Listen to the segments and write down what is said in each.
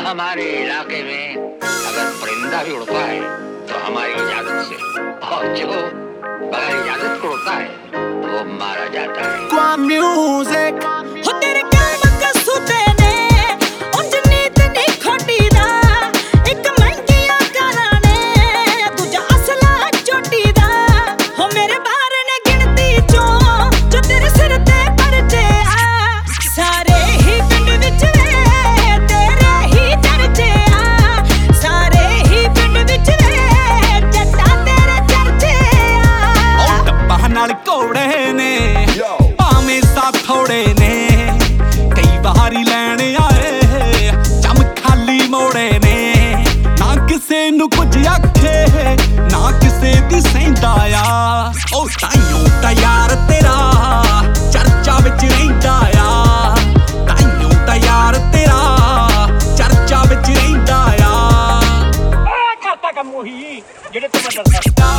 हमारे इलाके में अगर परिंदा भी उड़ता है तो हमारी इजाजत से, और जो बगैर इजाजत को उड़ता है वो मारा जाता है। Music हो तेरे काम कसूते ने उंज नीत नहीं खोटी दा एक महंगिया काला ने दूजा असला चोटी दा हो मेरे बार ने गिनती चो जो तेरे सिर ते परचे आ सारे ही पिंड विच वे तेरे ही चर्चे आ सारे ही पिंड विच वे जट्टा तेरे चर्चे आ ओ डब्बा नाल कोड़े ने भावें सा थोड़े ने कई वारी लैण आए चम खाली मोड़े ने ना किसे नू कुछ आखे ना किसे दी सहिंदा आ ओ ताइयों ता यार तेरा चर्चा विच रहिंदा आ ताइयों ता यार तेरा चर्चा विच रहिंदा आ करता कम वही जेड़े तो मैं डरदा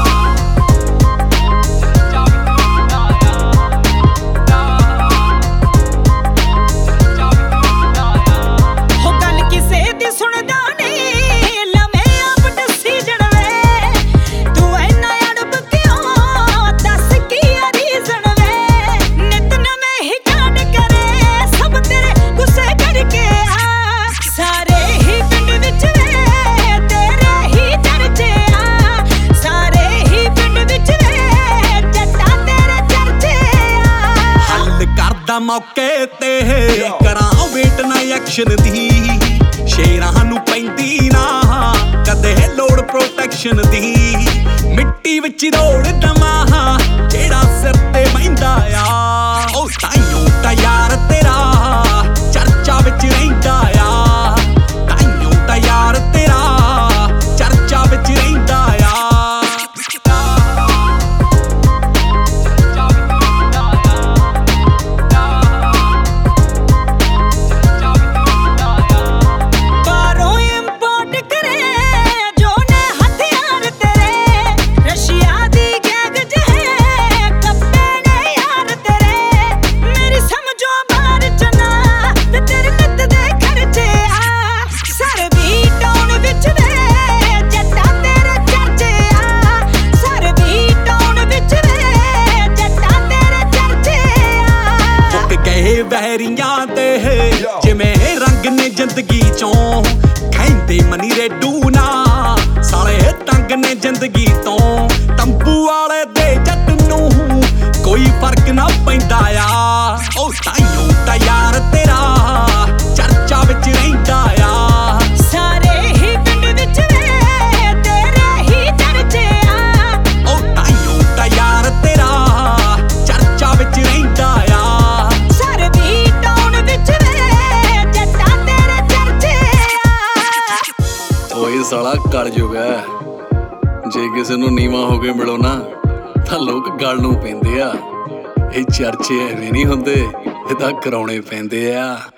हो गल किसे दी सुनदा नहीं लमे आप दसी जड़वे तू इन्ना अड़ब क्यों दस की रीजन वे नित नवे ही कांड करे सब तेरे गुस्से करके आ सारे ही पिंड विच वे तेरे ही चर्चे आ सारे ही पिंड विच वे जट्टा तेरे चर्चे आ हल करदा मौके ते करा वेट ना एक्शन दी शेरां नू पैंदी ना कदे लोड़ प्रोटेक्शन दी मिट्टी विच रोड़ दमा जेड़ा सिर ते बहिंदा आ ओ ताइयों ता यार तेरा चर्चा विच रहिंदा आ ताइयों ता यार तेरा चर्चा विच रहिंदा आ बारों इंपोर्ट करे जो ने हथियार तेरे रशिया दी गैग जहे कप्पे ने यार तेरे मेरी समझो बाहर चना ते तेरे नित दे खर्चे आ सर भी टाउन विच वे जट्टा तेरे चर्चे आ सर भी टाउन विच वे जट्टा तेरे चर्चे आ ਮੁੱਕ ਗਏ ਵਹਿਰੀਆਂ ਦੇ ਜਿਵੇਂ ਰੰਗ ਨੇ ਜ਼ਿੰਦਗੀ ਚੋਂ ਕਹਿੰਦੇ ਮਨੀ ਰੇਡੂ ਨਾ ਸਾਲੇ ਤੰਗ ਨੇ ਜ਼ਿੰਦਗੀ ਤੋਂ ਤੰਬੂ ਵਾਲੇ ਦੇ ਜੱਟ ਨੂੰ ਕੋਈ ਫਰਕ ਨਾ ਪੈਂਦਾ ਆ ਉਹ ਤਾਈਓਂ ਤਾਂ ਯਾਰ ਤੇਰਾ ਚਰਚਾ ਵਿੱਚ ਰਹਿੰਦਾ ਆ सारे ही पिंड विच वे तेरे ही चर्चे आ ਉਹ ਤਾਈਓਂ ਤਾਂ ਯਾਰ ਤੇਰਾ ਚਰਚਾ ਵਿੱਚ ਰਹਿੰਦਾ ਆ सर भी टाउन विच वे जट्टा तेरे चर्चे आ ਓਏ ਸਾਲਾ ਕਲਯੁਗ ਹੈ ਜੇ ਕਿਸੇ ਨੂੰ ਨੀਵਾਂ ਹੋ ਕੇ ਮਿਲੋ ਨਾ ਤਾਂ ਲੋਕ ਗਲ ਨੂੰ ਪੈਂਦੇ ਆ ਇਹ ਚਰਚੇ ਐਵੇਂ ਨਹੀਂ ਹੁੰਦੇ ਇਹ ਤਾਂ ਕਰਾਉਣੇ ਪੈਂਦੇ ਆ।